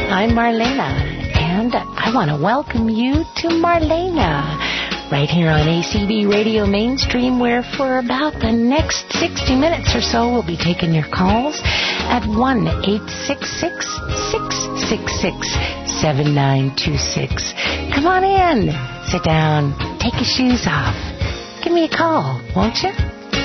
I'm Marlena, and I want to welcome you to Marlena, right here on ACB Radio Mainstream, where for about the next 60 minutes or so, we'll be taking your calls at 1-866-666-7926. Come on in, sit down, take your shoes off. Give me a call, won't you?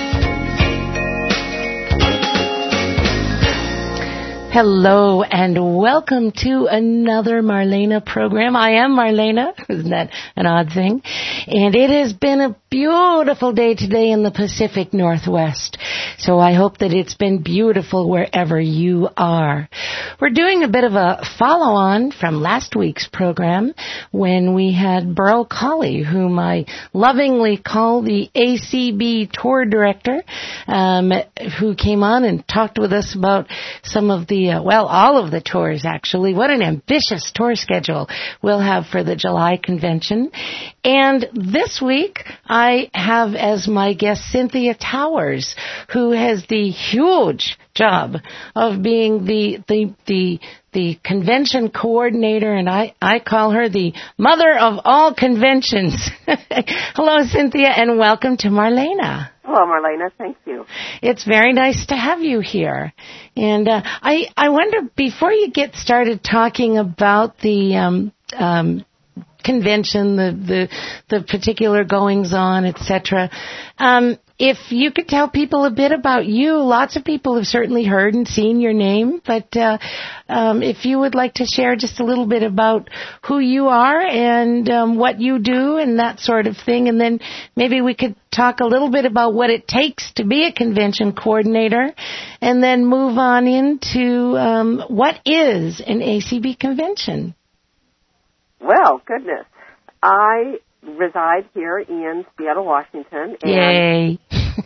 Hello and welcome to another Marlena program. I am Marlena. Isn't that an odd thing? And it has been a beautiful day today in the Pacific Northwest. So I hope that it's been beautiful wherever you are. We're doing a bit of a follow-on from last week's program when we had Burl Colley, whom I lovingly call the ACB tour director, who came on and talked with us about some of the all of the tours, actually. What an ambitious tour schedule we'll have for the July convention. And this week, I have as my guest Cynthia Towers, who has the huge job of being the convention coordinator, and I call her the mother of all conventions. Hello, Cynthia, and welcome to Marlena. Hello, Marlena. Thank you. It's very nice to have you here. And I wonder, before you get started talking about the convention, the particular goings-on, etc., if you could tell people a bit about you. Lots of people have certainly heard and seen your name, but if you would like to share just a little bit about who you are and what you do and that sort of thing, and then maybe we could talk a little bit about what it takes to be a convention coordinator, and then move on into what is an ACB convention. Well, goodness. I reside here in Seattle, Washington, and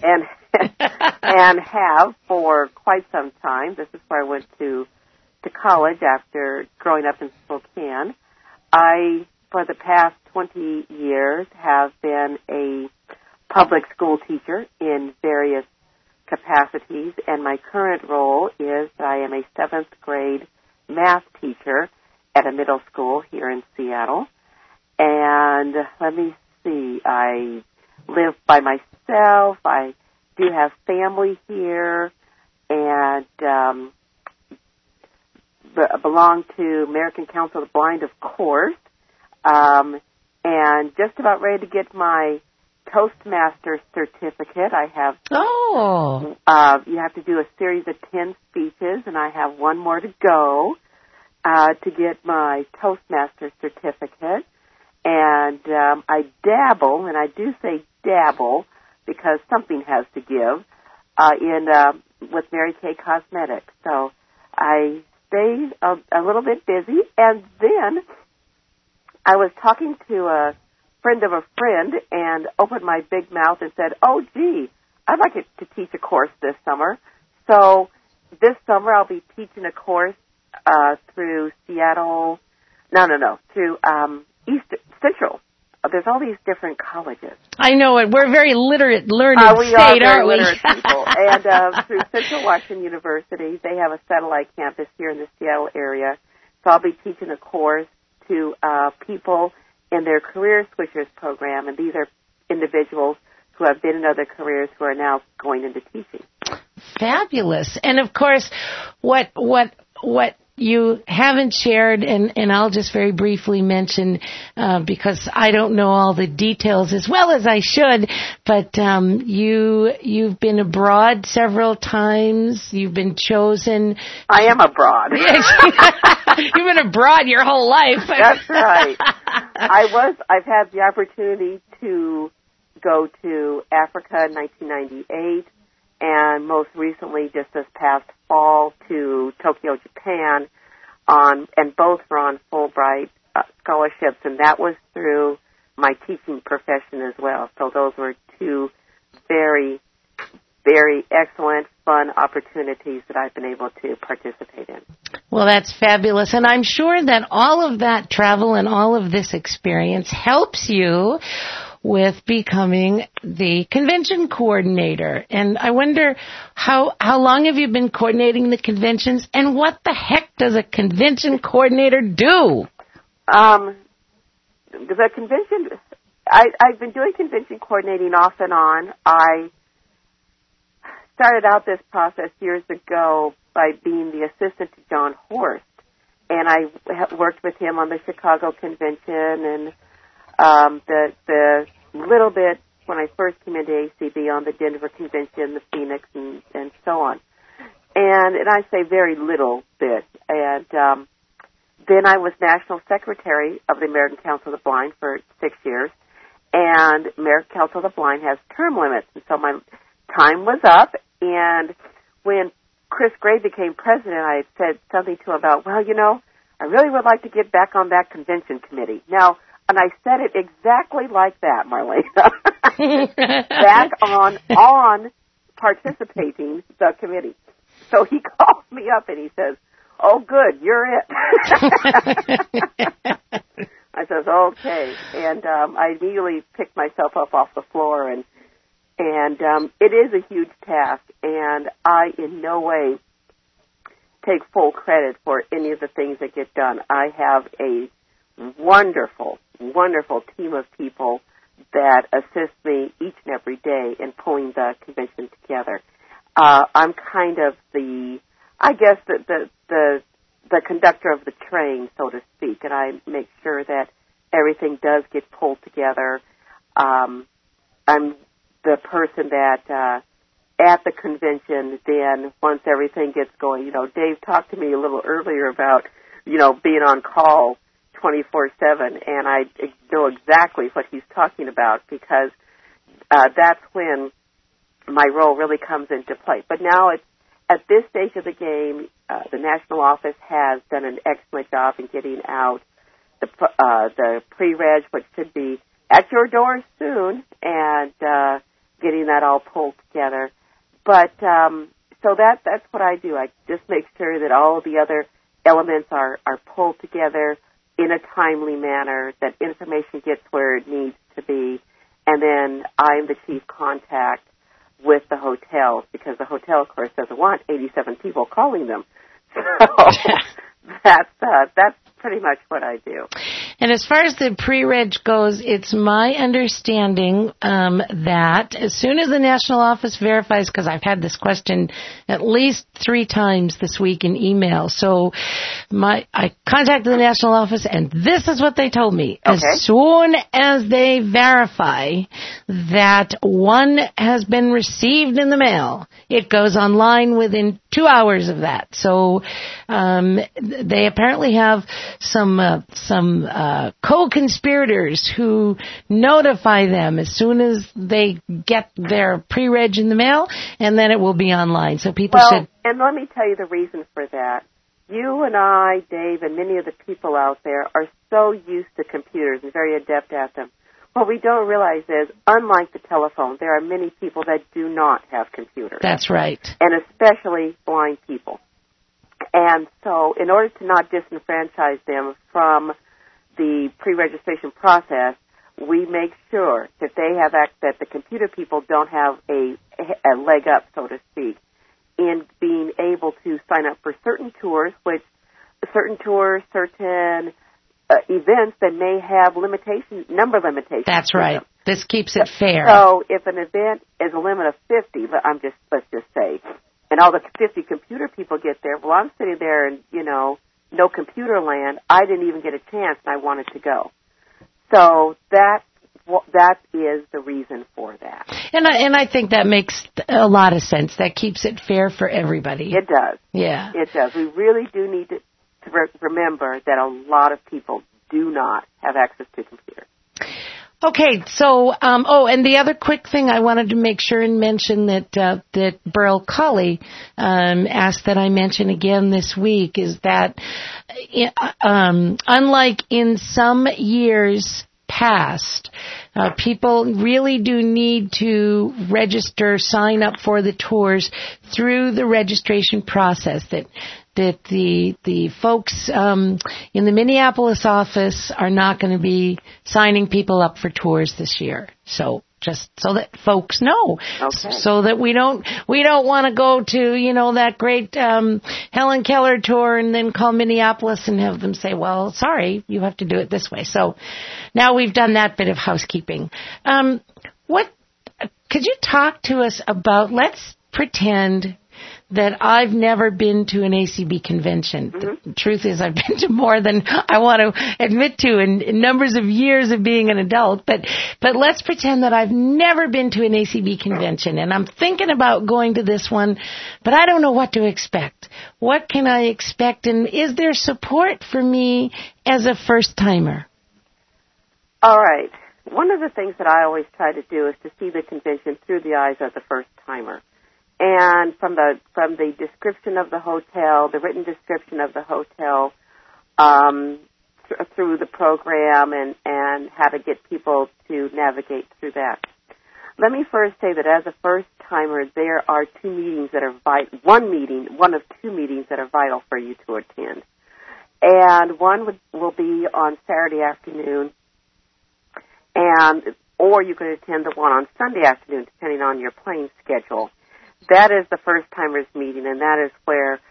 and have for quite some time. This is where I went to college after growing up in Spokane. I, for the past 20 years, have been a public school teacher in various capacities, and my current role is that I am a 7th grade math teacher at a middle school here in Seattle. And let me see, I live by myself. I do have family here, and belong to American Council of the Blind, of course, and just about ready to get my Toastmaster certificate. I have, you have to do a series of 10 speeches, and I have one more to go to get my Toastmaster certificate. And I dabble, and I do say dabble because something has to give, with Mary Kay Cosmetics. So I stay a little bit busy. And then I was talking to a friend of a friend and opened my big mouth and said, oh, gee, I'd like to teach a course this summer. So this summer I'll be teaching a course through Seattle, through East Central. There's all these different colleges. I know it. We're a very learned we state, are aren't we? Literate people. And through Central Washington University, they have a satellite campus here in the Seattle area. So I'll be teaching a course to people in their Career Switchers program, and these are individuals who have been in other careers who are now going into teaching. Fabulous. And of course, what you haven't shared, and I'll just very briefly mention, because I don't know all the details as well as I should, but you've been abroad several times. You've been chosen. I am abroad. You've been abroad your whole life. That's right. I've had the opportunity to go to Africa in 1998, and most recently, just this past fall, to Tokyo, Japan, and both were on Fulbright scholarships, and that was through my teaching profession as well. So those were two very, very excellent, fun opportunities that I've been able to participate in. Well, that's fabulous, and I'm sure that all of that travel and all of this experience helps you with becoming the convention coordinator. And I wonder how long have you been coordinating the conventions, and what the heck does a convention coordinator do? The convention, I've been doing convention coordinating off and on. I started out this process years ago by being the assistant to John Horst, and I worked with him on the Chicago convention and the little bit when I first came into ACB on the Denver convention, the Phoenix, and so on. And I say very little bit. And then I was national secretary of the American Council of the Blind for 6 years, and American Council of the Blind has term limits, and so my time was up. And when Chris Gray became president, I said something to him about, well, I really would like to get back on that convention committee. Now, and I said it exactly like that, Marlena. Back on participating the committee. So he calls me up and he says, oh, good, you're it. I says, okay. And I immediately picked myself up off the floor, and it is a huge task, and I in no way take full credit for any of the things that get done. I have a wonderful, wonderful team of people that assist me each and every day in pulling the convention together. I'm kind of the conductor of the train, so to speak, and I make sure that everything does get pulled together. I'm the person that at the convention, then once everything gets going, Dave talked to me a little earlier about, being on call 24/7, and I know exactly what he's talking about, because that's when my role really comes into play. But now at this stage of the game, the national office has done an excellent job in getting out the pre-reg, which should be at your doors soon, and getting that all pulled together. But so that's what I do. I just make sure that all of the other elements are pulled together in a timely manner, that information gets where it needs to be, and then I'm the chief contact with the hotels, because the hotel, of course, doesn't want 87 people calling them. So that's pretty much what I do. And as far as the pre-reg goes, it's my understanding that as soon as the national office verifies, because I've had this question at least 3 times this week in email, so I contacted the national office, and this is what they told me. Okay. As soon as they verify that one has been received in the mail, it goes online within 2 hours of that. So they apparently have some co-conspirators who notify them as soon as they get their pre-reg in the mail, and then it will be online. So people should... And let me tell you the reason for that. You and I, Dave, and many of the people out there are so used to computers and very adept at them. What we don't realize is, unlike the telephone, there are many people that do not have computers. That's right. And especially blind people. And so in order to not disenfranchise them from the pre-registration process, we make sure that they have that the computer people don't have a leg up, so to speak, in being able to sign up for certain tours, certain events that may have number limitations. That's right. This keeps it fair. So if an event is a limit of 50, let's just say, and all the 50 computer people get there, well, I'm sitting there in, no computer land. I didn't even get a chance, and I wanted to go. So that is the reason for that. And I think that makes a lot of sense. That keeps it fair for everybody. It does. Yeah. It does. We really do need to remember that a lot of people do not have access to computers. Okay, so, and the other quick thing I wanted to make sure and mention that Burl Colley asked that I mention again this week is that, unlike in some years past, people really do need to register, sign up for the tours through the registration process. That that the folks in the Minneapolis office are not going to be signing people up for tours this year. So just so that folks know, so that we don't want to go to, that great Helen Keller tour and then call Minneapolis and have them say, well, sorry, you have to do it this way. So now we've done that bit of housekeeping. Could you talk to us about, let's pretend that I've never been to an ACB convention. Mm-hmm. The truth is I've been to more than I want to admit to in numbers of years of being an adult. But let's pretend that I've never been to an ACB convention and I'm thinking about going to this one, but I don't know what to expect. What can I expect, and is there support for me as a first-timer? All right. One of the things that I always try to do is to see the convention through the eyes of the first-timer. And from the description of the hotel, the written description of the hotel, through the program and how to get people to navigate through that. Let me first say that as a first-timer, there are two meetings that are one of two meetings that are vital for you to attend. And one will be on Saturday afternoon, or you can attend the one on Sunday afternoon, depending on your plane schedule. That is the first-timers meeting, and that is where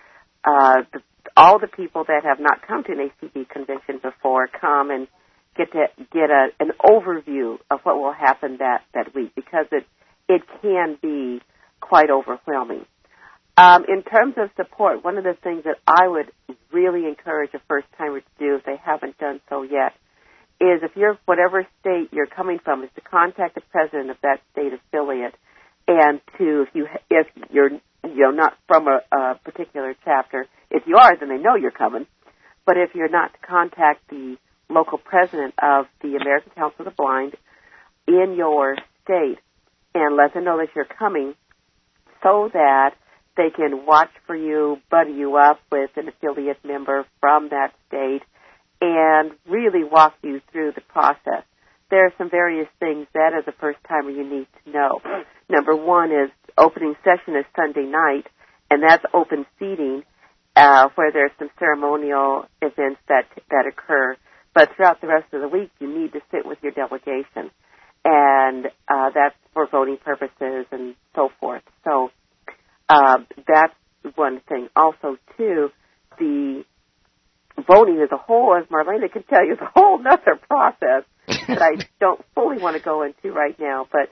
all the people that have not come to an ACB convention before come and get an overview of what will happen that week, because it can be quite overwhelming. In terms of support, one of the things that I would really encourage a first-timer to do, if they haven't done so yet, is whatever state you're coming from, is to contact the president of that state affiliate, and if you're not from a particular chapter, if you are, then they know you're coming. But if you're not, to contact the local president of the American Council of the Blind in your state and let them know that you're coming, so that they can watch for you, buddy you up with an affiliate member from that state, and really walk you through the process. There are some various things that, as a first-timer, you need to know. Number one is opening session is Sunday night, and that's open seating, where there's some ceremonial events that occur. But throughout the rest of the week, you need to sit with your delegation, and that's for voting purposes and so forth. So that's one thing. Also, too, the voting as a whole, as Marlena can tell you, is a whole other process that I don't fully want to go into right now. But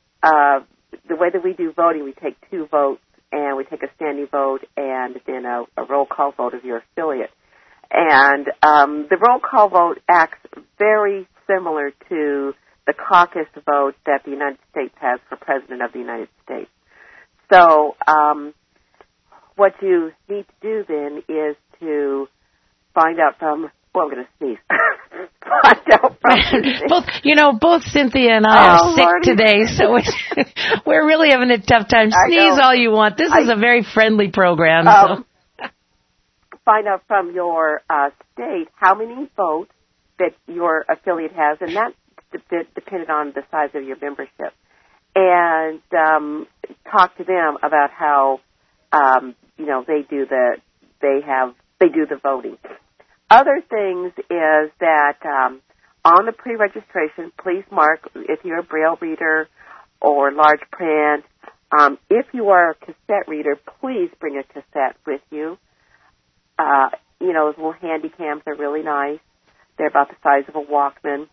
the way that we do voting, we take two votes, and we take a standing vote and then a roll call vote of your affiliate. And the roll call vote acts very similar to the caucus vote that the United States has for President of the United States. So what you need to do then is to find out from, well, I'm going to sneeze. Find out from both Cynthia and I are sick today, so we're really having a tough time. Sneeze all you want. This is a very friendly program. So. Find out from your state how many votes that your affiliate has, and that's dependent on the size of your membership. And talk to them about how they do the voting. Other things is that on the pre-registration, please mark if you're a Braille reader or large print. If you are a cassette reader, please bring a cassette with you. Those little handy cams are really nice. They're about the size of a Walkman.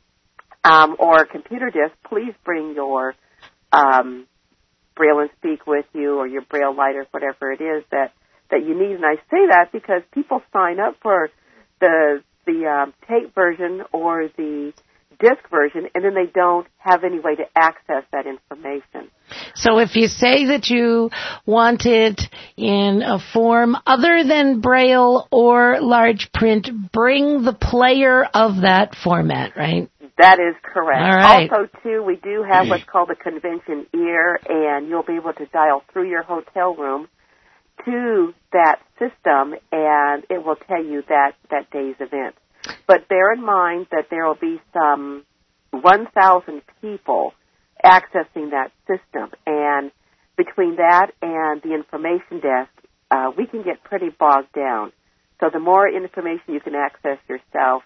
Or a computer disc, please bring your Braille and Speak with you, or your Braille lighter, whatever it is that you need. And I say that because people sign up for the tape version or the disc version, and then they don't have any way to access that information. So if you say that you want it in a form other than Braille or large print, bring the player of that format, right? That is correct. All right. Also, too, we do have what's called the convention ear, and you'll be able to dial through your hotel room to that system, and it will tell you that day's event. But bear in mind that there will be some 1,000 people accessing that system, and between that and the information desk, we can get pretty bogged down. So the more information you can access yourself,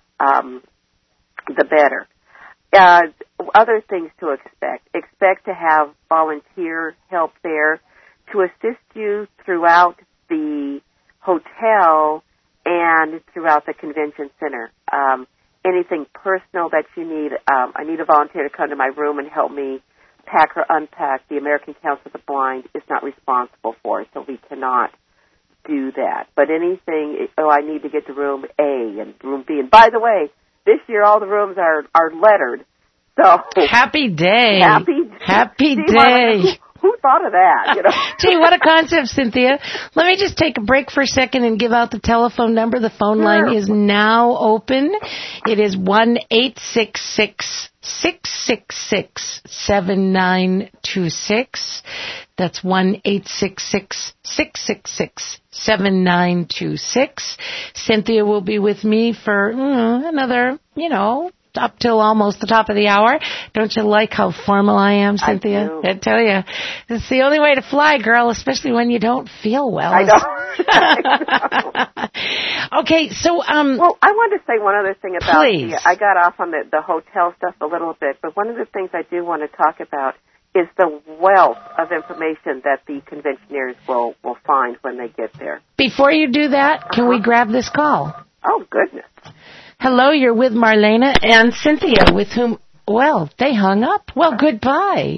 the better. Other things to expect. Expect to have volunteer help there to assist you throughout the hotel and throughout the convention center. Anything personal that you need, I need a volunteer to come to my room and help me pack or unpack. The American Council of the Blind is not responsible for it, so we cannot do that. But anything, I need to get to room A and room B. And by the way, this year all the rooms are lettered. So happy day. Happy Gee, day. Who thought of that? You know? Gee, what a concept, Cynthia. Let me just take a break for a second and give out the telephone number. The phone line is now open. It is 1-866-666-7926. That's 1-866-666-7926. Cynthia will be with me for another, up till almost the top of the hour. Don't you like how formal I am, Cynthia? I tell you, it's the only way to fly, girl, especially when you don't feel well. I know. Okay, so well, I wanted to say one other thing about please. I got off on the hotel stuff a little bit, but one of the things I do want to talk about is the wealth of information that the conventioneers will find when they get there. Before you do that, can we grab this call? Oh, goodness. Hello, you're with Marlena and Cynthia, with whom, well, they hung up. Well, goodbye.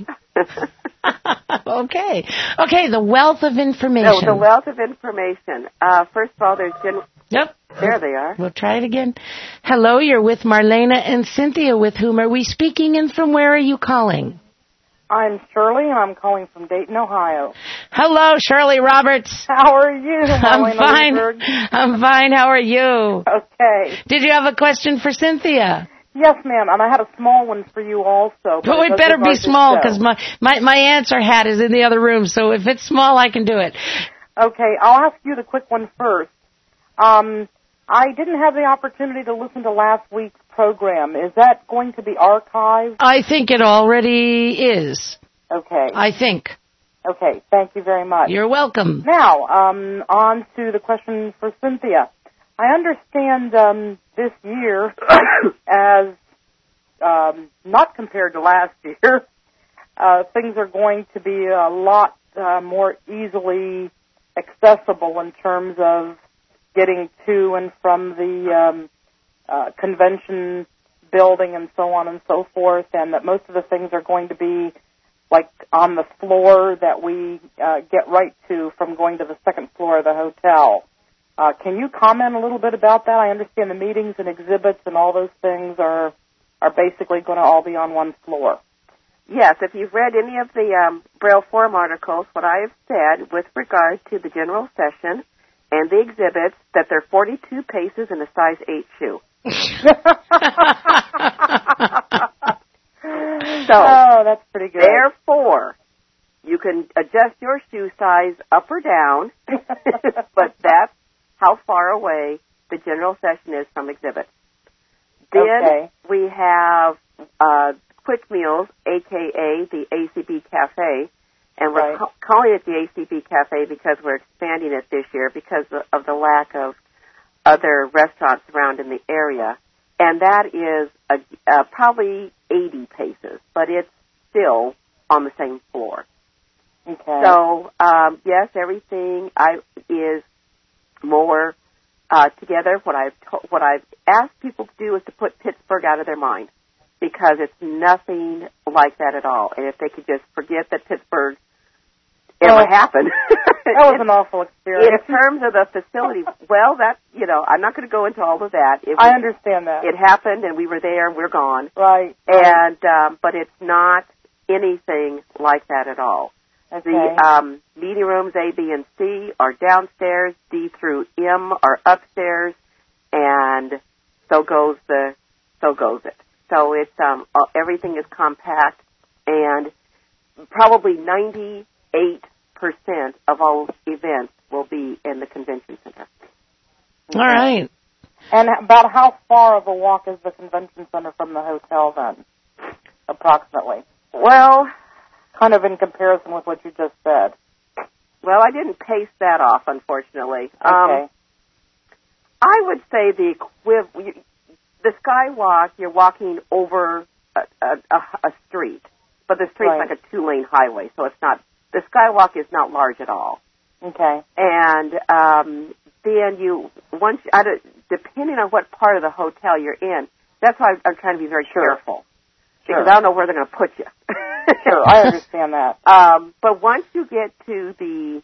Okay, the wealth of information. No, the wealth of information. First of all, there's Yep. There they are. We'll try it again. Hello, you're with Marlena and Cynthia, with whom are we speaking, and from where are you calling? I'm Shirley, and I'm calling from Dayton, Ohio. Hello, Shirley Roberts. How are you, I'm fine. I'm fine. How are you? Okay. Did you have a question for Cynthia? Yes, ma'am, and I had a small one for you also. But it better be small, because my answer hat is in the other room, so if it's small, I can do it. Okay, I'll ask you the quick one first. I didn't have the opportunity to listen to last week's program. Is that going to be archived? I think it already is. Okay. I think. Okay, thank you very much. You're welcome. Now, on to the question for Cynthia. I understand this year, as not compared to last year, things are going to be a lot more easily accessible in terms of getting to and from the convention building and so on and so forth, and that most of the things are going to be like on the floor that we get right to from going to the second floor of the hotel. Can you comment a little bit about that? I understand the meetings and exhibits and all those things are basically going to all be on one floor. Yes, if you've read any of the Braille Forum articles, what I have said with regard to the general session and the exhibits, that they're 42 paces in a size 8 shoe. Oh, that's pretty good. Therefore, you can adjust your shoe size up or down, but that's how far away the general session is from exhibits. Then we have Quick Meals, a.k.a. the ACB Cafe, and we're calling it the ACB Cafe because we're expanding it this year because of the lack of other restaurants around in the area. And that is probably 80 paces, but it's still on the same floor. Okay. So, yes, everything is more together. What I've asked people to do is to put Pittsburgh out of their mind, because it's nothing like that at all. And if they could just forget that Pittsburgh ever happened. That was an awful experience. In terms of the facility, well, I'm not going to go into all of that. I understand that. It happened, and we were there, and we're gone. Right. And but it's not anything like that at all. Okay. The meeting rooms A, B, and C are downstairs. D through M are upstairs, and so goes it. So it's everything is compact, and probably 98% of all events will be in the convention center. All right. And about how far of a walk is the convention center from the hotel then, approximately? Well, kind of in comparison with what you just said. Well, I didn't pace that off, unfortunately. Okay. I would say the skywalk, you're walking over a street, but the street's like a 2-lane highway, so it's not, the skywalk is not large at all. Okay. And then depending on what part of the hotel you're in, that's why I'm trying to be very careful. Sure. Because I don't know where they're going to put you. Sure, I understand that. But once you get to the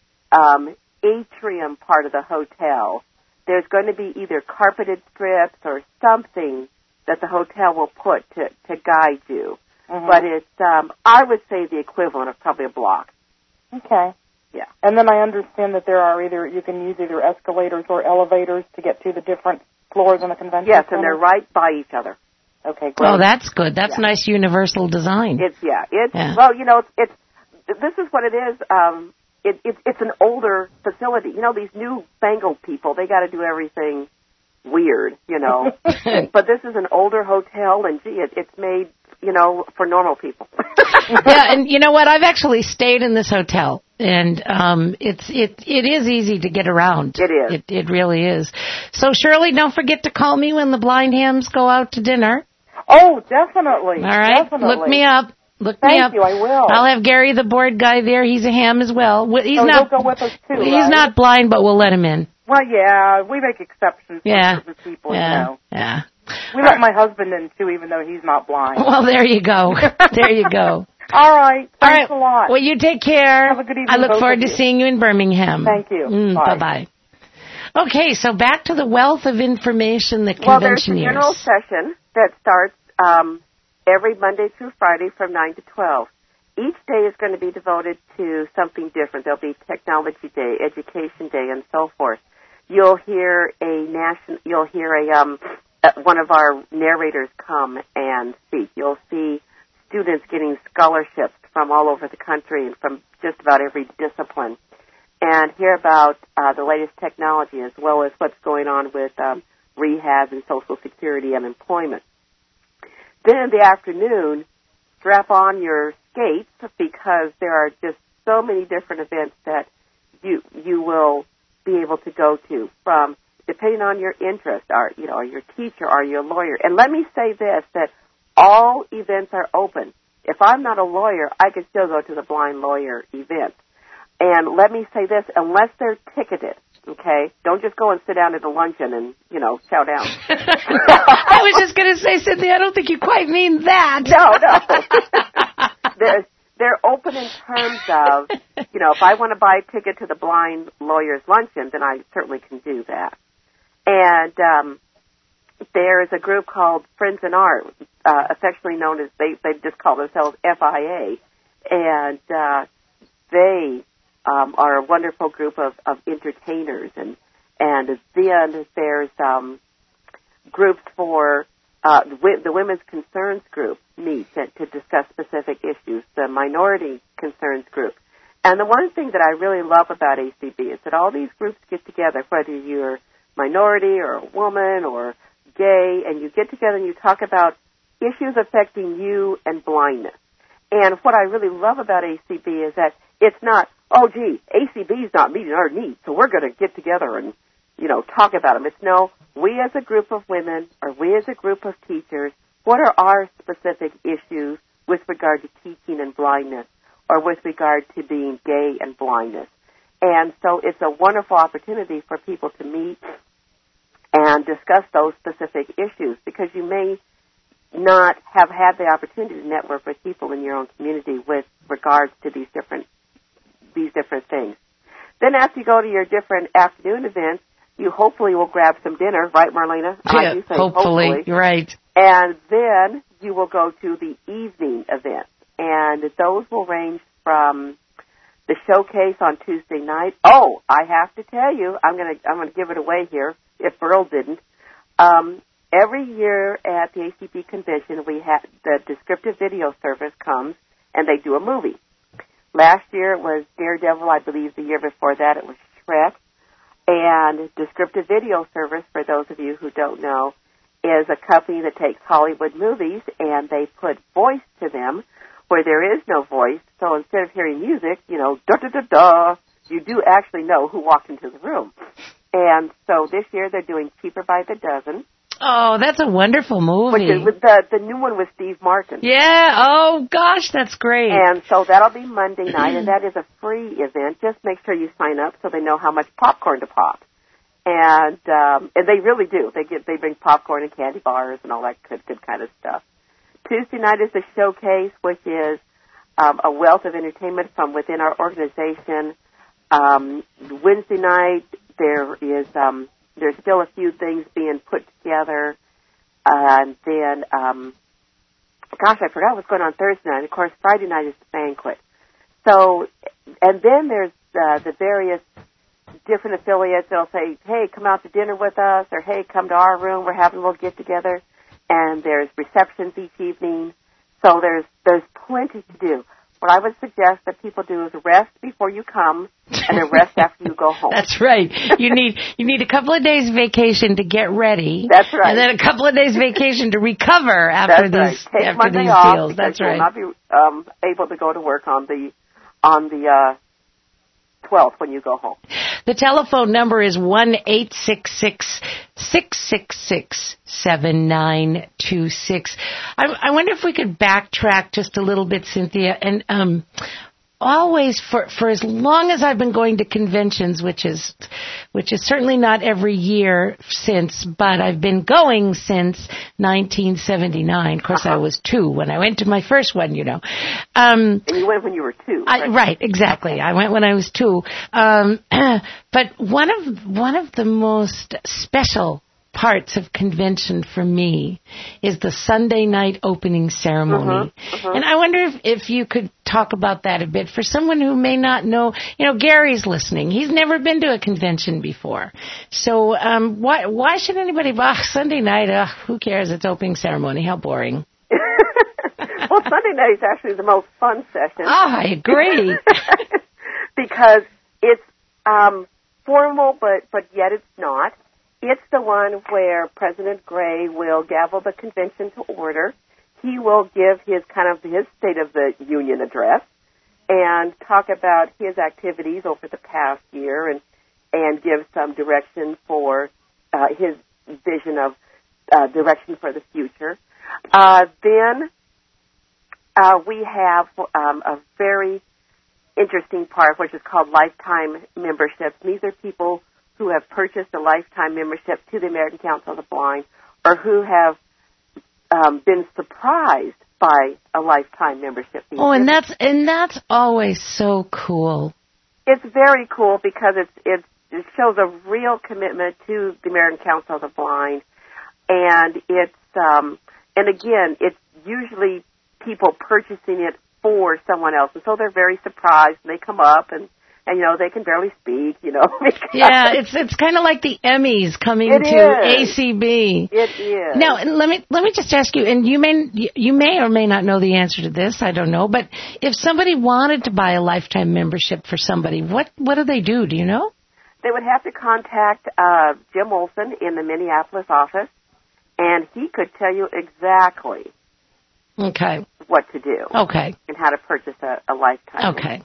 atrium part of the hotel, there's going to be either carpeted strips or something that the hotel will put to guide you. Mm-hmm. But it's, I would say the equivalent of probably a block. Okay. Yeah. And then I understand that there are you can use either escalators or elevators to get to the different floors in the convention center? Yes, and they're right by each other. Okay, great. Oh, that's good. That's nice universal design. Well, this is what it is. It's an older facility. You know, these new fangled people, they got to do everything weird, But this is an older hotel, and gee, it's made, for normal people. Yeah, and you know what? I've actually stayed in this hotel, and it is easy to get around. It is. It really is. So, Shirley, don't forget to call me when the blind hams go out to dinner. Oh, definitely. All right. Definitely. Look me up. Thank you, I will. I'll have Gary, the board guy, there. He's a ham as well. He'll go with us too, He's not blind, but we'll let him in. Well, yeah, we make exceptions for certain people, Yeah. We let my husband in, too, even though he's not blind. Well, there you go. There you go. All right. Thanks a lot. Well, you take care. Have a good evening. I look forward to seeing you in Birmingham. Thank you. Bye-bye. Okay, so back to the wealth of information that convention years. Well, there's a general session that starts every Monday through Friday from 9 to 12. Each day is going to be devoted to something different. There'll be Technology Day, Education Day, and so forth. You'll hear one of our narrators come and speak. You'll see students getting scholarships from all over the country and from just about every discipline, and hear about the latest technology as well as what's going on with rehab and Social Security and employment. Then in the afternoon, strap on your skates because there are just so many different events that you will be able to go to from, depending on your interest. Are you a teacher? Are you a lawyer? And let me say this, that all events are open. If I'm not a lawyer, I could still go to the blind lawyer event. And let me say this, unless they're ticketed, okay? Don't just go and sit down at a luncheon and, chow down. I was just going to say, Cynthia, I don't think you quite mean that. No. They're open in terms of, if I want to buy a ticket to the blind lawyer's luncheon, then I certainly can do that. And there is a group called Friends in Art, affectionately known as, they just call themselves FIA, and they are a wonderful group of entertainers, and then there's groups for the Women's Concerns Group meets to discuss specific issues, the Minority Concerns Group. And the one thing that I really love about ACB is that all these groups get together, whether you're minority or a woman or gay, and you get together and you talk about issues affecting you and blindness. And what I really love about ACB is that it's not, ACB's not meeting our needs, so we're going to get together and, talk about them. It's no, we as a group of women or we as a group of teachers, what are our specific issues with regard to teaching and blindness or with regard to being gay and blindness? And so it's a wonderful opportunity for people to meet and discuss those specific issues because you may not have had the opportunity to network with people in your own community with regards to these different things. Then after you go to your different afternoon events, you hopefully will grab some dinner, right, Marlena? Yeah, hopefully. Right. And then you will go to the evening events, and those will range from the showcase on Tuesday night. Oh, I have to tell you, I'm gonna give it away here if Burl didn't. Every year at the ACB convention, we have the descriptive video service comes and they do a movie. Last year it was Daredevil. I believe the year before that it was Shrek. And descriptive video service, for those of you who don't know, is a company that takes Hollywood movies and they put voice to them where there is no voice. So instead of hearing music, da-da-da-da, you do actually know who walked into the room. And so this year they're doing Cheaper by the Dozen. Oh, that's a wonderful movie. Which is with the new one with Steve Martin. Yeah. Oh, gosh, that's great. And so that'll be Monday night, and that is a free event. Just make sure you sign up so they know how much popcorn to pop. And they really do. They bring popcorn and candy bars and all that good kind of stuff. Tuesday night is the showcase, which is a wealth of entertainment from within our organization. Wednesday night there's still a few things being put together, and then I forgot what's going on Thursday night. Of course, Friday night is the banquet. So, and then there's the various different affiliates. They'll say, hey, come out to dinner with us, or hey, come to our room. We're having a little get-together. And there's receptions each evening. So there's plenty to do. What I would suggest that people do is rest before you come, and then rest after you go home. That's right. You need a couple of days vacation to get ready. That's right. And then a couple of days vacation to recover after these Take after Monday these off deals. That's right. You'll not be able to go to work on the 12th when you go home. The telephone number is 1-866-666-7926. I wonder if we could backtrack just a little bit, Cynthia, and always for as long as I've been going to conventions, which is certainly not every year since, but I've been going since 1979. Of course, I was 2 when I went to my first one, you know. And you went when you were 2. Right? Right, exactly. I went when I was 2. But one of the most special parts of convention for me is the Sunday night opening ceremony. And I wonder if you could talk about that a bit for someone who may not know. You know, Gary's listening. He's never been to a convention before. So why should anybody, Sunday night, who cares? It's opening ceremony. How boring. Well, Sunday night is actually the most fun session. I agree. Because it's formal, but yet it's not. It's the one where President Gray will gavel the convention to order. He will give his State of the Union address and talk about his activities over the past year and give some direction for his vision of direction for the future. Then we have a very interesting part, which is called lifetime memberships. These are people who have purchased a lifetime membership to the American Council of the Blind, or who have been surprised by a lifetime membership. And that's always so cool. It's very cool because it shows a real commitment to the American Council of the Blind, and it's it's usually people purchasing it for someone else, and so they're very surprised, and they come up and you know, they can barely speak, you know. Yeah, it's kind of like the Emmys coming to ACB. It is. Now, let me just ask you, and you may or may not know the answer to this, I don't know, but if somebody wanted to buy a lifetime membership for somebody, what do they do? Do you know? They would have to contact Jim Olson in the Minneapolis office, and he could tell you exactly what to do. Okay. And how to purchase a lifetime membership.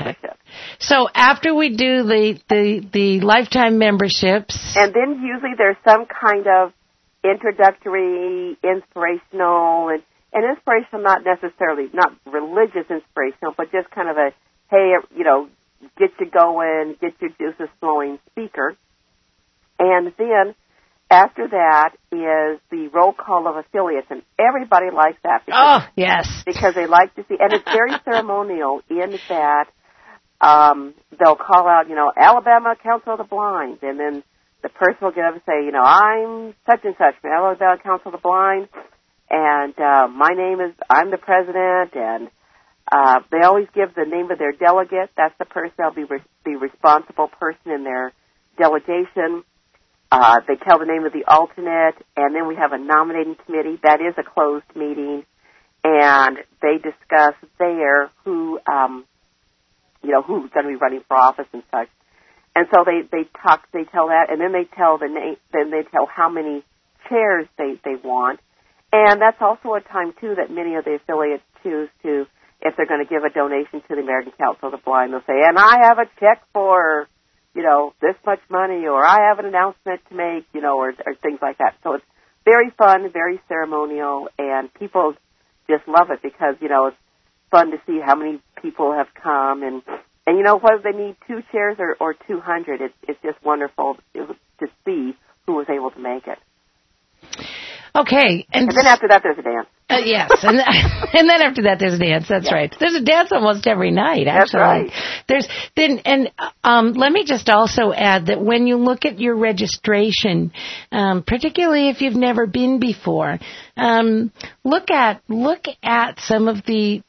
So after we do the lifetime memberships, and then usually there's some kind of introductory, inspirational, and inspirational, not religious inspirational, but just kind of a, hey, you know, get you going, get your juices flowing speaker. And then after that is the roll call of affiliates, and everybody likes that. Because they like to see, and it's very ceremonial in that they'll call out, you know, Alabama Council of the Blind, and then the person will get up and say, you know, I'm such and such from Alabama Council of the Blind, and I'm the president, and they always give the name of their delegate. That's the person that'll be the responsible person in their delegation. They tell the name of the alternate, and then we have a nominating committee. That is a closed meeting, and they discuss there who's going to be running for office and such. And so they tell that, and then they tell the name, then they tell how many chairs they want. And that's also a time, too, that many of the affiliates choose to if they're going to give a donation to the American Council of the Blind, they'll say, and I have a check for, this much money, or I have an announcement to make, or things like that. So it's very fun, very ceremonial, and people just love it because, it's fun to see how many people have come, and whether they need 2 chairs or 200, it's just wonderful to see who was able to make it. Okay. And then after that, there's a dance. Yes, and then after that, there's a dance. That's right. There's a dance almost every night, actually. That's right. Let me just also add that when you look at your registration, particularly if you've never been before, look at some of the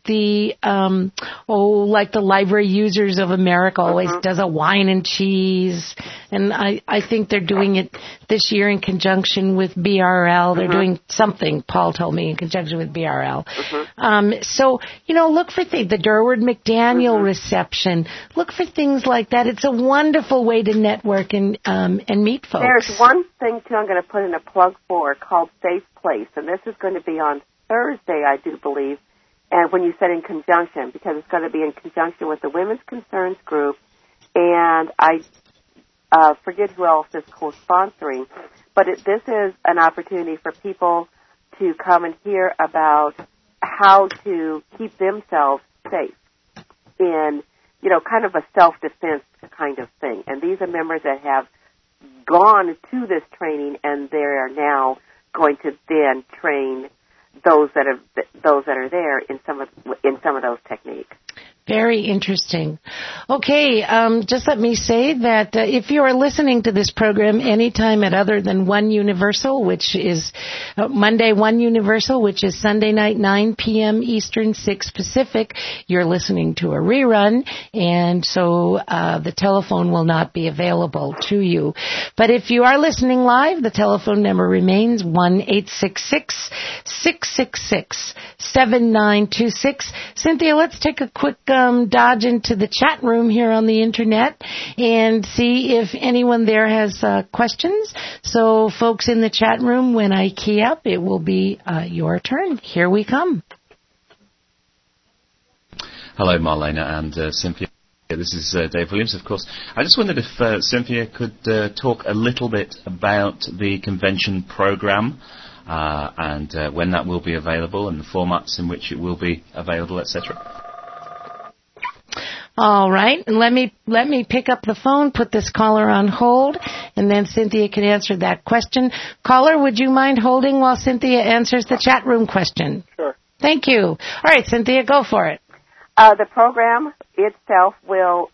like the Library Users of America always does a wine and cheese, and I think they're doing it this year in conjunction with BRL. They're doing something, Paul told me, in conjunction with BRL. So, look for the Durward McDaniel reception. Look for things like that. It's a wonderful way to network and meet folks. There's one thing, too, I'm going to put in a plug for called Safe Place, and this is going to be on Thursday, I do believe, and when you said in conjunction, because it's going to be in conjunction with the Women's Concerns Group, and I forget who else is co-sponsoring, but this is an opportunity for people to come and hear about how to keep themselves safe in, kind of a self-defense kind of thing. And these are members that have gone to this training, and they are now going to then train those that are there in some of those techniques. Very interesting. Okay, just let me say that if you are listening to this program anytime at other than One Universal, which is Monday, One Universal, which is Sunday night, 9 p.m. Eastern, 6 Pacific, you're listening to a rerun, and so the telephone will not be available to you. But if you are listening live, the telephone number remains 1-866-666-7926. Cynthia, let's take a quick dodge into the chat room here on the internet and see if anyone there has questions. So folks in the chat room, when I key up, it will be your turn. Here we come. Hello, Marlena and Cynthia. This is Dave Williams, of course. I just wondered if Cynthia could talk a little bit about the convention program and when that will be available and the formats in which it will be available, etc. All right. And let me pick up the phone, put this caller on hold, and then Cynthia can answer that question. Caller, would you mind holding while Cynthia answers the chat room question? Sure. Thank you. All right, Cynthia, go for it. The program itself will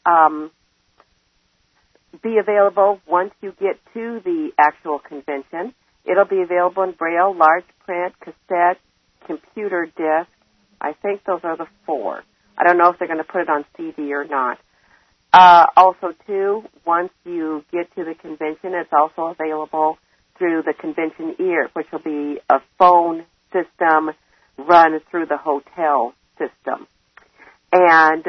be available once you get to the actual convention. It'll be available in Braille, large print, cassette, computer disc. I think those are the 4. I don't know if they're going to put it on CD or not. Also, too, once you get to the convention, it's also available through the convention ear, which will be a phone system run through the hotel system. And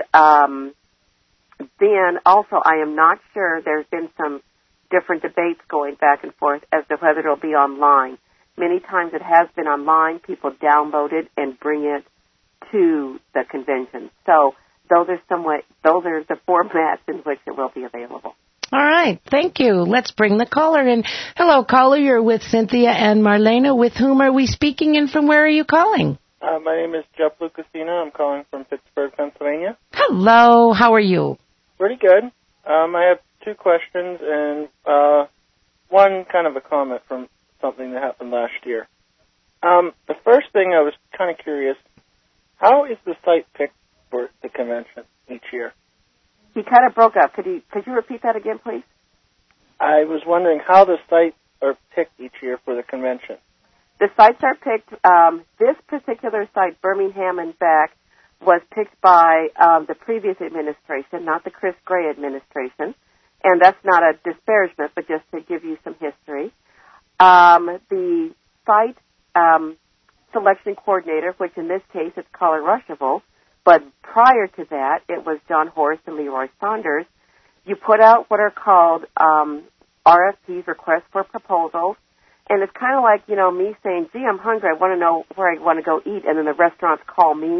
then also, I am not sure, there's been some different debates going back and forth as to whether it'll be online. Many times it has been online. People download it and bring it to the convention. So those are the formats in which it will be available. All right. Thank you. Let's bring the caller in. Hello, caller. You're with Cynthia and Marlena. With whom are we speaking and from where are you calling? My name is Jeff Lucasina. I'm calling from Pittsburgh, Pennsylvania. Hello. How are you? Pretty good. I have 2 questions and one kind of a comment from something that happened last year. The first thing I was kind of curious, how is the site picked for the convention each year? He kind of broke up. Could you repeat that again, please? I was wondering how the sites are picked each year for the convention. The sites are picked. This particular site, Birmingham and Beck, was picked by the previous administration, not the Chris Gray administration. And that's not a disparagement, but just to give you some history. The site selection coordinator, which in this case is Colin Ruschival, but prior to that, it was John Horst and Leroy Saunders. You put out what are called RFPs, requests for proposals, and it's kind of like, me saying, gee, I'm hungry, I want to know where I want to go eat, and then the restaurants call me,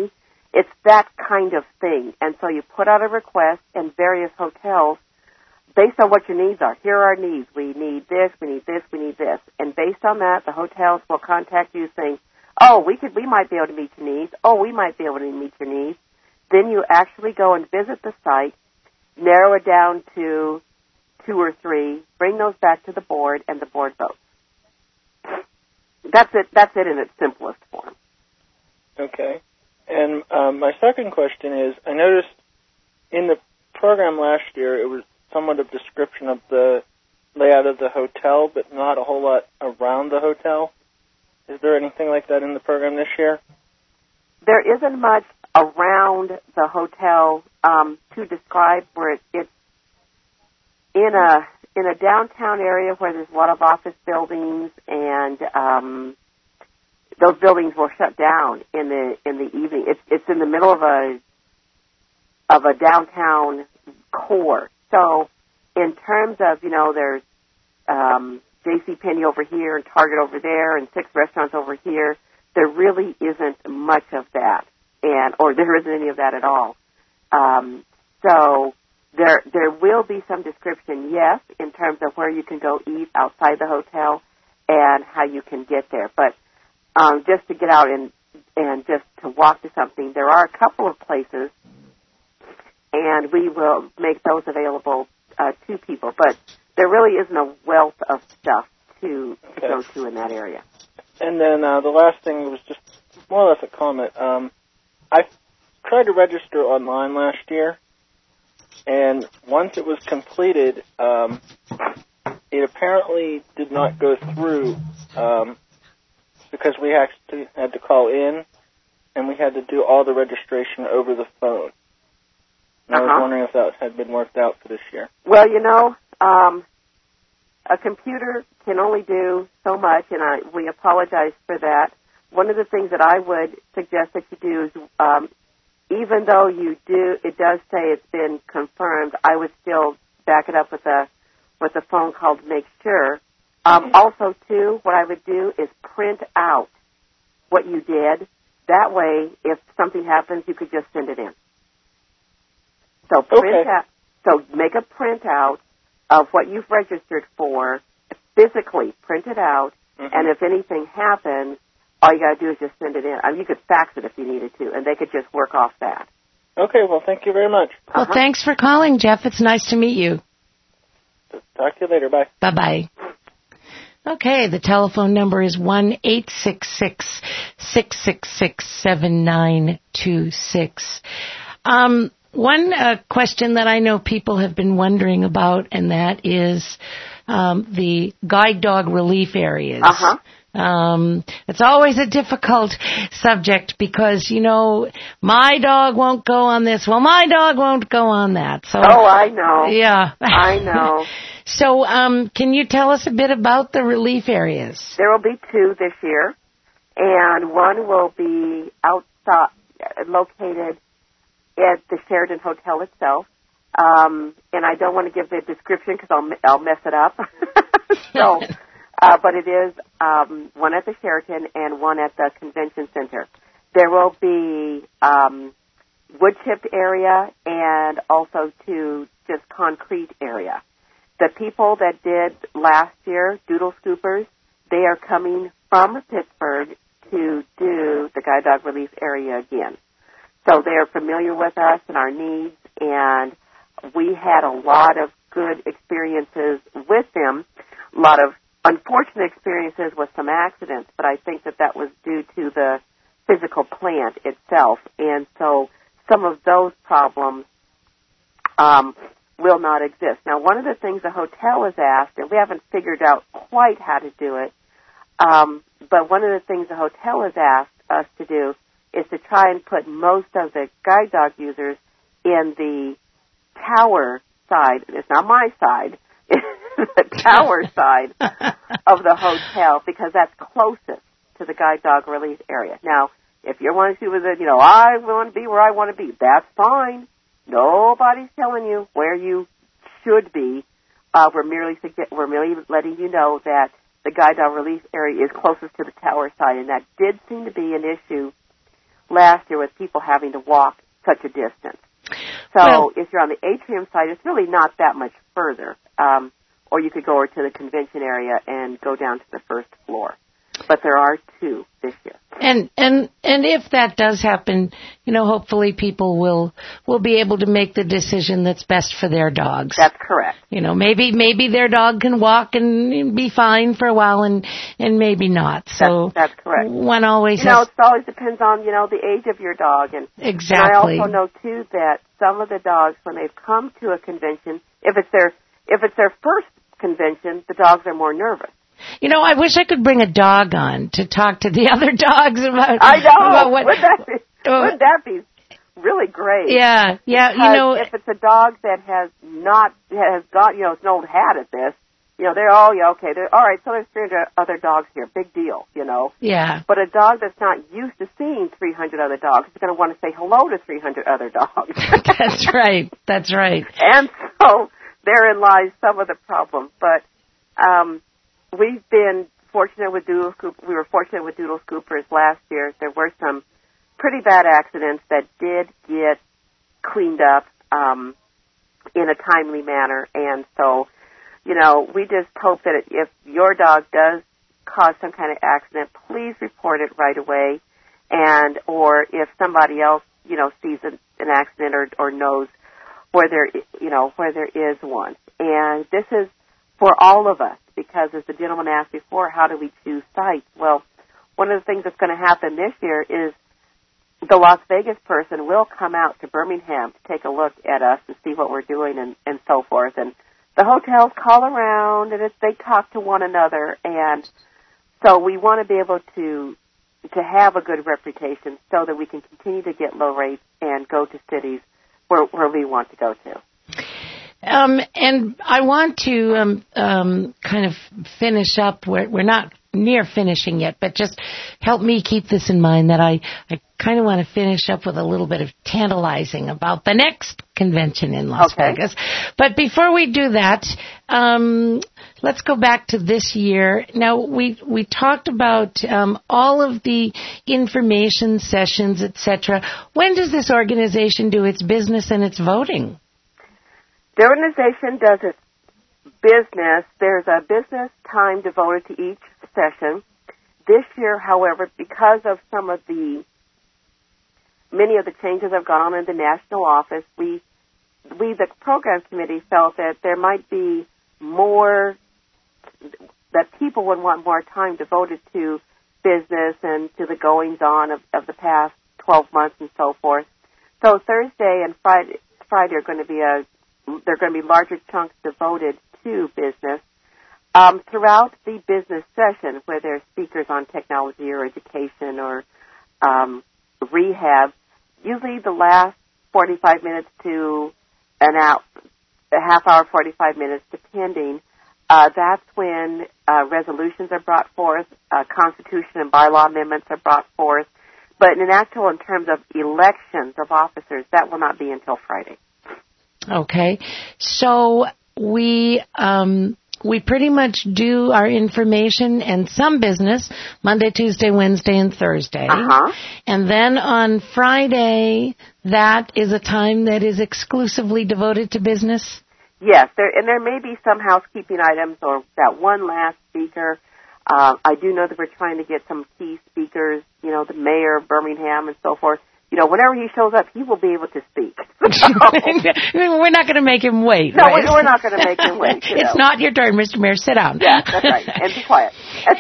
It's that kind of thing. And so you put out a request, and various hotels, based on what your needs are. Here are our needs. We need this, we need this, we need this. And based on that, the hotels will contact you saying, oh, we might be able to meet your needs. Oh, we might be able to meet your needs. Then you actually go and visit the site, narrow it down to 2 or 3, bring those back to the board, and the board votes. That's it in its simplest form. Okay. And my second question is, I noticed in the program last year it was somewhat of description of the layout of the hotel, but not a whole lot around the hotel. Is there anything like that in the program this year? There isn't much around the hotel to describe where it's in a downtown area where there's a lot of office buildings, and those buildings will shut down in the evening. It's in the middle of a downtown core. So in terms of, there's JCPenney over here and Target over there and 6 restaurants over here, there really isn't much of that, or there isn't any of that at all. So there will be some description, yes, in terms of where you can go eat outside the hotel and how you can get there. But just to get out and just to walk to something, there are a couple of places, and we will make those available to people. But there really isn't a wealth of stuff to go to in that area. And then the last thing was just more or less a comment. I tried to register online last year, and once it was completed, it apparently did not go through because we actually had to call in, and we had to do all the registration over the phone. And I was wondering if that had been worked out for this year. Well, a computer can only do so much, and we apologize for that. One of the things that I would suggest that you do is, even though it does say it's been confirmed, I would still back it up with a phone call to make sure. Also, too, what I would do is print out what you did. That way, if something happens, you could just send it in. So make a printout of what you've registered for, physically print it out, and if anything happens, all you got to do is just send it in. You could fax it if you needed to, and they could just work off that. Okay, well, thank you very much. Well, thanks for calling, Jeff. It's nice to meet you. Talk to you later. Bye. Bye-bye. Okay, the telephone number is 1-866-666-7926. One question that I know people have been wondering about, and that is the guide dog relief areas. It's always a difficult subject because, my dog won't go on this. Well, my dog won't go on that. So, I know. Yeah. I know. So, can you tell us a bit about the relief areas? There will be 2 this year, and one will be outside, located at the Sheraton Hotel itself. And I don't want to give the description because I'll mess it up. So, but it is one at the Sheraton and one at the Convention Center. There will be wood-chipped area and also just concrete area. The people that did last year, Doodle Scoopers, they are coming from Pittsburgh to do the guide dog relief area again. So they are familiar with us and our needs, and we had a lot of good experiences with them, a lot of unfortunate experiences with some accidents, but I think that was due to the physical plant itself. And so some of those problems will not exist. Now, one of the things the hotel has asked, and we haven't figured out quite how to do it, but one of the things the hotel has asked us to do is to try and put most of the guide dog users in the tower side. It's not my side. It's the tower side of the hotel because that's closest to the guide dog relief area. Now, if you want to do with it, I want to be where I want to be, that's fine. Nobody's telling you where you should be. We're merely letting you know that the guide dog relief area is closest to the tower side, and that did seem to be an issue last year with people having to walk such a distance. So if you're on the atrium side, it's really not that much further. Or you could go over to the convention area and go down to the first floor. But there are 2 this year. And if that does happen, hopefully people will be able to make the decision that's best for their dogs. That's correct. Maybe their dog can walk and be fine for a while and maybe not. So that's correct. One always it always depends on, the age of your dog. And exactly. And I also know too that some of the dogs, when they've come to a convention, if it's their first convention, the dogs are more nervous. I wish I could bring a dog on to talk to the other dogs about. I know. About what, wouldn't that be really great? Yeah. Because if it's a dog that has got it's an old hat at this, they're all okay. They're all right. So there's 300 other dogs here. Big deal, Yeah. But a dog that's not used to seeing 300 other dogs is going to want to say hello to 300 other dogs. That's right. That's right. And so therein lies some of the problem, but. We've been fortunate with Doodle Scoop. We were fortunate with Doodle Scoopers last year. There were some pretty bad accidents that did get cleaned up in a timely manner, and so we just hope that if your dog does cause some kind of accident, please report it right away, or if somebody else sees an accident or knows where there is one, and this is for all of us. Because as the gentleman asked before, how do we choose sites? Well, one of the things that's going to happen this year is the Las Vegas person will come out to Birmingham to take a look at us and see what we're doing and so forth. And the hotels call around and they talk to one another. And so we want to be able to have a good reputation so that we can continue to get low rates and go to cities where we want to go to. And I want to kind of finish up. We're not near finishing yet, but just help me keep this in mind that I kind of want to finish up with a little bit of tantalizing about the next convention in Las Vegas. But before we do that, let's go back to this year. Now, we talked about all of the information sessions, etc. When does this organization do its business and its voting? The organization does its business. There's a business time devoted to each session. This year, however, because of many of the changes that have gone on in the national office, we the program committee felt that there might be more, that people would want more time devoted to business and to the goings-on of the past 12 months and so forth. So Thursday and Friday are going to be there are going to be larger chunks devoted to business. Throughout the business session, where there's speakers on technology or education or rehab, usually the last 45 minutes to a half hour, 45 minutes, depending, that's when resolutions are brought forth, Constitution and bylaw amendments are brought forth. But in terms of elections of officers, that will not be until Friday. Okay, so we pretty much do our information and some business Monday, Tuesday, Wednesday, and Thursday. And then on Friday, that is a time that is exclusively devoted to business? Yes, there may be some housekeeping items or that one last speaker. I do know that we're trying to get some key speakers, the mayor of Birmingham and so forth. Whenever he shows up, he will be able to speak. We're not going to make him wait. No, right? We're not going to make him wait. It's not your turn, Mr. Mayor. Sit down. Yeah, that's right. And be quiet.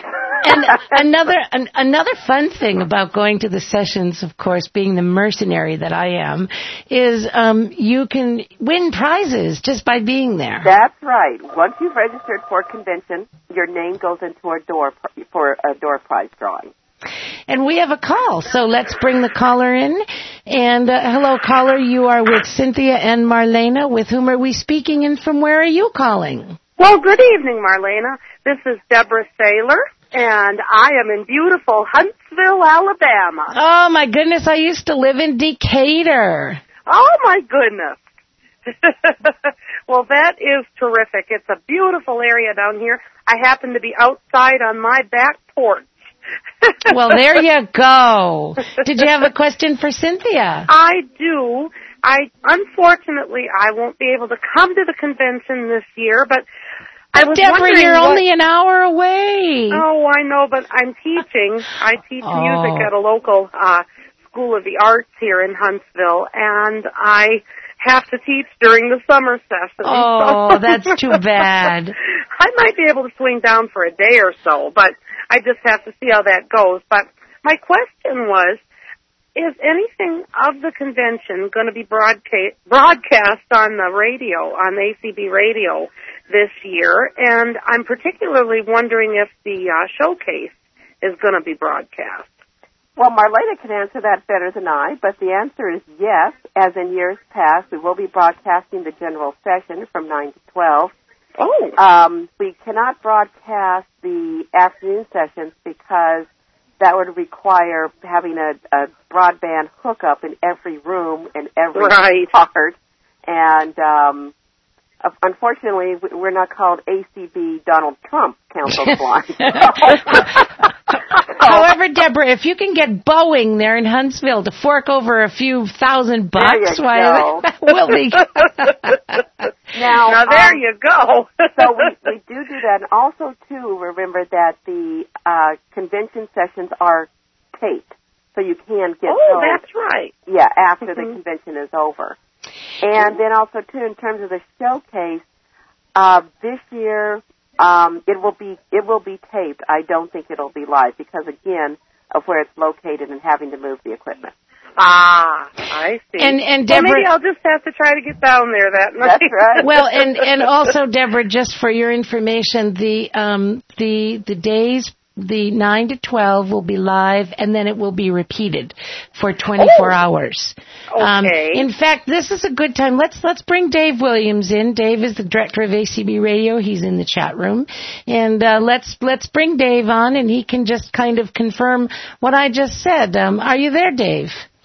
And another fun thing about going to the sessions, of course, being the mercenary that I am, is you can win prizes just by being there. That's right. Once you've registered for a convention, your name goes into a door prize drawing. And we have a call, so let's bring the caller in. And hello, caller, you are with Cynthia and Marlena. With whom are we speaking, and from where are you calling? Well, good evening, Marlena. This is Deborah Saylor, and I am in beautiful Huntsville, Alabama. Oh, my goodness, I used to live in Decatur. Oh, my goodness. Well, that is terrific. It's a beautiful area down here. I happen to be outside on my back porch. Well, there you go. Did you have a question for Cynthia? I do. Unfortunately, I won't be able to come to the convention this year, but I was Deborah, wondering you're only an hour away. Oh, I know, but I'm teaching. I teach music at a local School of the Arts here in Huntsville, and I have to teach during the summer session. Oh, that's too bad. I might be able to swing down for a day or so, but I just have to see how that goes. But my question was, is anything of the convention going to be broadcast on the radio, on ACB radio this year? And I'm particularly wondering if the showcase is going to be broadcast. Well, Marlena can answer that better than I, but the answer is yes. As in years past, we will be broadcasting the general session from 9 to 12. Oh. We cannot broadcast the afternoon sessions because that would require having a broadband hookup in every room and every part. And unfortunately, we're not called ACB Donald Trump Council Blind. However, Deborah, if you can get Boeing there in Huntsville to fork over a few $1,000, we'll be. Now there you go. So we do that. And also, too, remember that the convention sessions are taped, so you can get those. That's right. Yeah, after the convention is over. And then also, too, in terms of the showcase, this year it will be taped. I don't think it'll be live because, again, of where it's located and having to move the equipment. Ah, I see. And Deborah, maybe I'll just have to try to get down there that night. That's right. Well, and also, Deborah, just for your information, the days, the 9 to 12 will be live, and then it will be repeated for 24 hours. Okay. In fact, this is a good time. Let's bring Dave Williams in. Dave is the director of ACB Radio. He's in the chat room, and let's bring Dave on, and he can just kind of confirm what I just said. Are you there, Dave?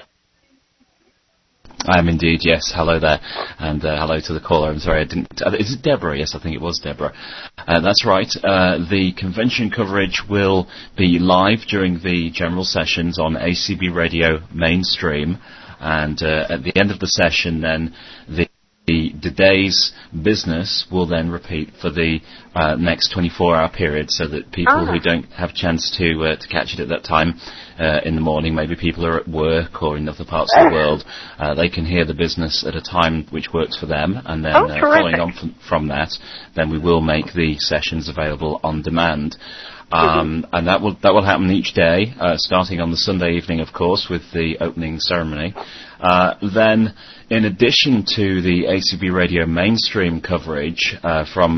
I am indeed, yes. Hello there, and hello to the caller. I'm sorry, I didn't... is it Deborah? Yes, I think it was Deborah. That's right. The convention coverage will be live during the general sessions on ACB Radio Mainstream, and at the end of the session, then, the day's business will then repeat for the next 24-hour period, so that people who don't have a chance to catch it at that time in the morning, maybe people are at work or in other parts of the world, they can hear the business at a time which works for them, and then following on from that, then we will make the sessions available on demand. And that will happen each day, starting on the Sunday evening, of course, with the opening ceremony. Then, in addition to the ACB Radio mainstream coverage from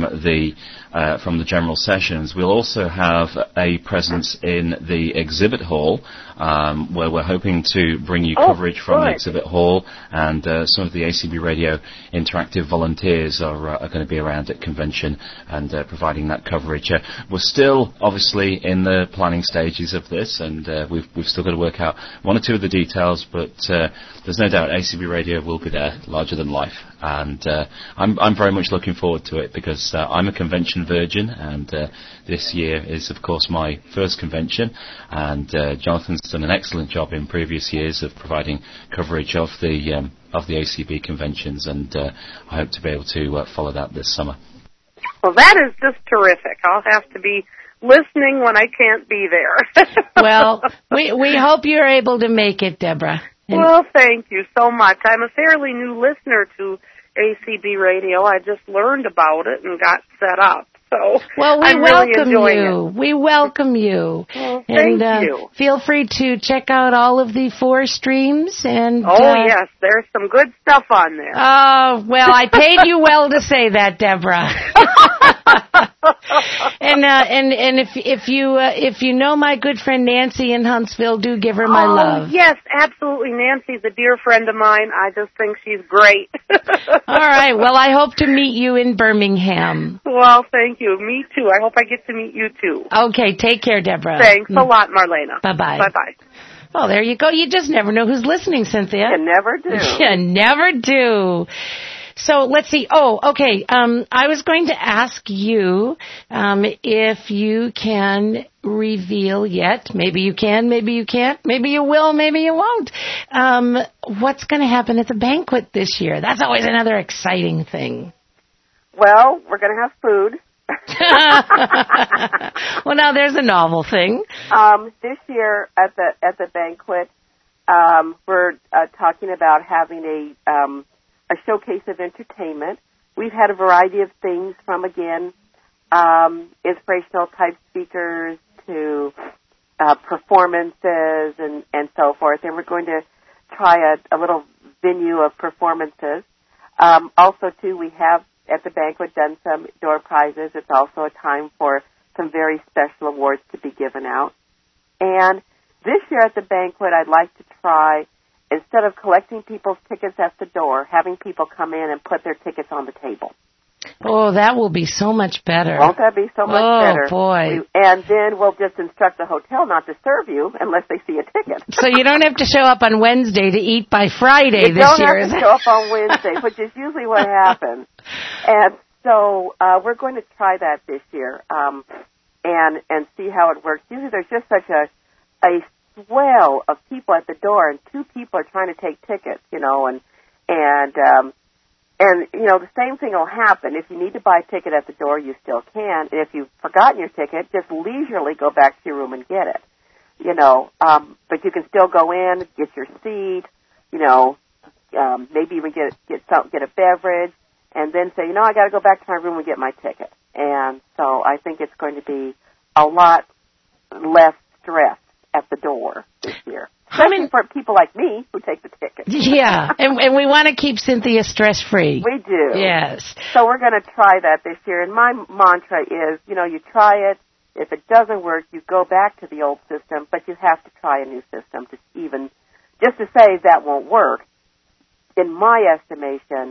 the general sessions, we'll also have a presence in the exhibit hall, where we're hoping to bring you coverage from the exhibit hall, and some of the ACB Radio interactive volunteers are going to be around at convention and providing that coverage. We're still obviously in the planning stages of this, and we've still got to work out one or two of the details, but there's no doubt ACB Radio will be there, larger than life, and I'm very much looking forward to it, because I'm a convention virgin, and this year is of course my first convention, and Jonathan's done an excellent job in previous years of providing coverage of the ACB conventions, and I hope to be able to follow that this summer. Well, that is just terrific. I'll have to be listening when I can't be there. Well, we hope you're able to make it, Deborah. Well, thank you so much. I'm a fairly new listener to ACB Radio. I just learned about it and got set up. So well, we I'm welcome really you. We welcome you. Well, thank you. Feel free to check out all of the 4 streams. And yes, there's some good stuff on there. Oh, well, I paid you well to say that, Deborah. And if you know my good friend Nancy in Huntsville, do give her my love. Yes, absolutely. Nancy's a dear friend of mine. I just think she's great. All right. Well, I hope to meet you in Birmingham. Well, thank you. Me too. I hope I get to meet you too. Okay. Take care, Deborah. Thanks a lot, Marlena. Bye-bye. Bye-bye. Well, there you go. You just never know who's listening, Cynthia. You never do. You never do. So let's see. Oh, okay. I was going to ask you if you can reveal yet. Maybe you can, maybe you can't. Maybe you will, maybe you won't. What's going to happen at the banquet this year? That's always another exciting thing. Well, we're going to have food. Well, now there's a novel thing. This year at the banquet, we're talking about having a showcase of entertainment. We've had a variety of things from, again, inspirational type speakers to performances and so forth. And we're going to try a little venue of performances. Also, too, we have at the banquet done some door prizes. It's also a time for some very special awards to be given out. And this year at the banquet, I'd like to try, instead of collecting people's tickets at the door, having people come in and put their tickets on the table. Oh, that will be so much better. Won't that be so much better? Oh, boy. And then we'll just instruct the hotel not to serve you unless they see a ticket. So you don't have to show up on Wednesday to eat by Friday this year. You don't have to show up on Wednesday, which is usually what happens. And so we're going to try that this year and see how it works. Usually there's just such a swell of people at the door, and two people are trying to take tickets, and the same thing will happen. If you need to buy a ticket at the door, you still can. And if you've forgotten your ticket, just leisurely go back to your room and get it. But you can still go in, get your seat, maybe even get a beverage, and then say, I got to go back to my room and get my ticket. And so I think it's going to be a lot less stress at the door this year. Especially for people like me who take the ticket. Yeah, and we want to keep Cynthia stress-free. We do. Yes. So we're going to try that this year. And my mantra is, you try it. If it doesn't work, you go back to the old system, but you have to try a new system just to say that won't work. In my estimation,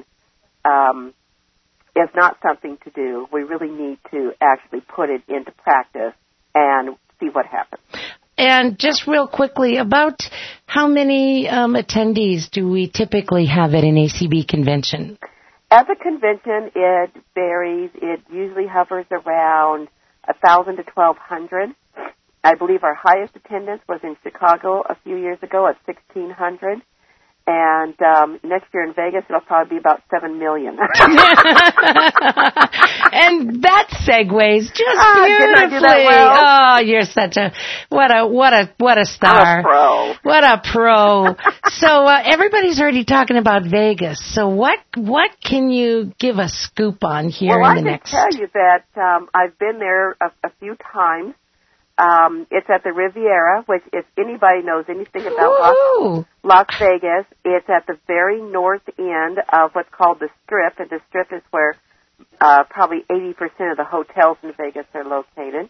is not something to do. We really need to actually put it into practice and see what happens. And just real quickly, about how many attendees do we typically have at an ACB convention? At the convention, it varies. It usually hovers around 1,000 to 1,200. I believe our highest attendance was in Chicago a few years ago at 1,600. And next year in Vegas, it'll probably be about 7 million. And that segues just beautifully. Didn't I do that well? Oh, you're such what a star. I'm a pro. What a pro. So everybody's already talking about Vegas. So what can you give a scoop on here in the next? Well, I can tell you that I've been there a few times. It's at the Riviera, which if anybody knows anything about Las Vegas, it's at the very north end of what's called the Strip, and the Strip is where probably 80% of the hotels in Vegas are located.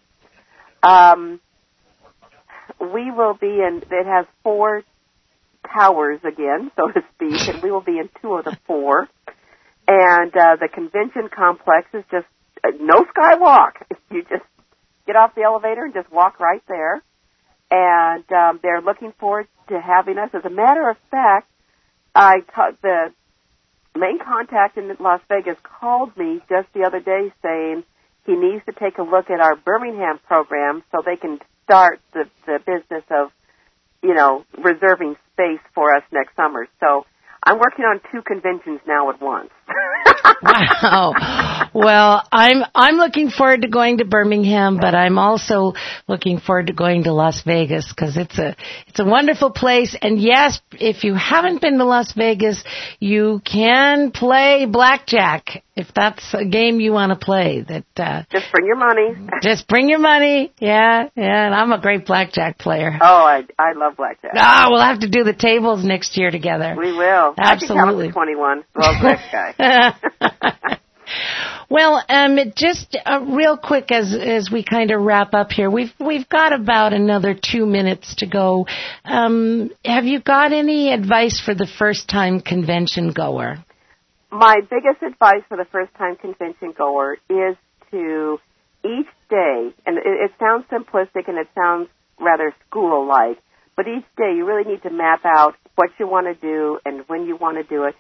We will be it has 4 towers again, so to speak, and we will be in 2 of the 4. And the convention complex is just no skywalk. You just get off the elevator and just walk right there. And they're looking forward to having us. As a matter of fact, the main contact in Las Vegas called me just the other day saying he needs to take a look at our Birmingham program so they can start the business of, reserving space for us next summer. So I'm working on 2 conventions now at once. Wow. Well, I'm looking forward to going to Birmingham, but I'm also looking forward to going to Las Vegas because it's a wonderful place. And yes, if you haven't been to Las Vegas, you can play blackjack if that's a game you want to play. Just bring your money. Just bring your money. Yeah. And I'm a great blackjack player. Oh, I love blackjack. We'll have to do the tables next year together. We will. Absolutely. I can count to 21. Well, great guy. Well, just real quick as we kind of wrap up here, we've got about another 2 minutes to go. Have you got any advice for the first-time convention goer? My biggest advice for the first-time convention goer is to each day, and it sounds simplistic and it sounds rather school-like, but each day you really need to map out what you want to do and when you want to do it.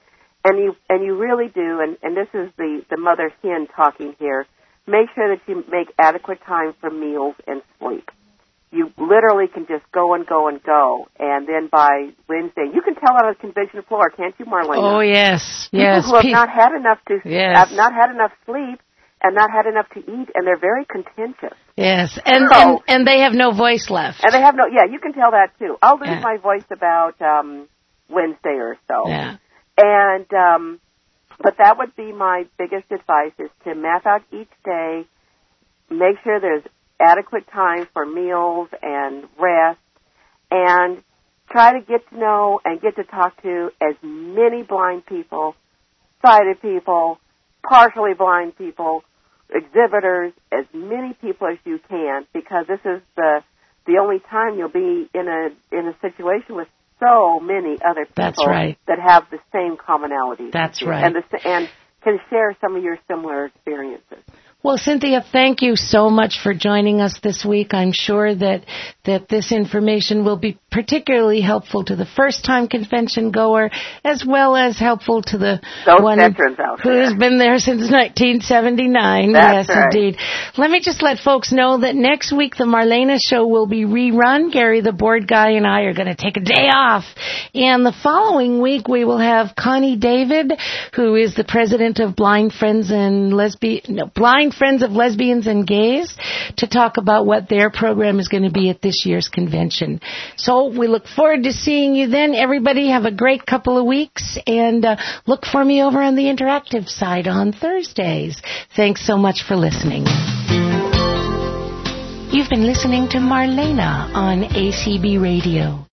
And you really do, and this is the mother hen talking here, make sure that you make adequate time for meals and sleep. You literally can just go and go and go, and then by Wednesday, you can tell on a convention floor, can't you, Marlena? Oh, yes, People yes. who have not had enough have not had enough sleep and not had enough to eat, and they're very contentious. Yes, and they have no voice left. And they have no, you can tell that too. I'll lose my voice about Wednesday or so. Yeah. And, but that would be my biggest advice is to map out each day, make sure there's adequate time for meals and rest, and try to get to know and get to talk to as many blind people, sighted people, partially blind people, exhibitors, as many people as you can, because this is the only time you'll be in a situation with so many other people that have the same commonalities. That's right. And can share some of your similar experiences. Well, Cynthia, thank you so much for joining us this week. I'm sure that this information will be particularly helpful to the first-time convention goer, as well as helpful to the one who's been there since 1979. That's yes, right. Indeed. Let me just let folks know that next week the Marlena Show will be rerun. Gary, the board guy, and I are going to take a day off. And the following week we will have Connie David, who is the president of Blind Friends of Lesbians and Gays, to talk about what their program is going to be at this year's convention. So we look forward to seeing you then. Everybody have a great couple of weeks, and look for me over on the interactive side on Thursdays. Thanks so much for listening. You've been listening to Marlena on ACB Radio.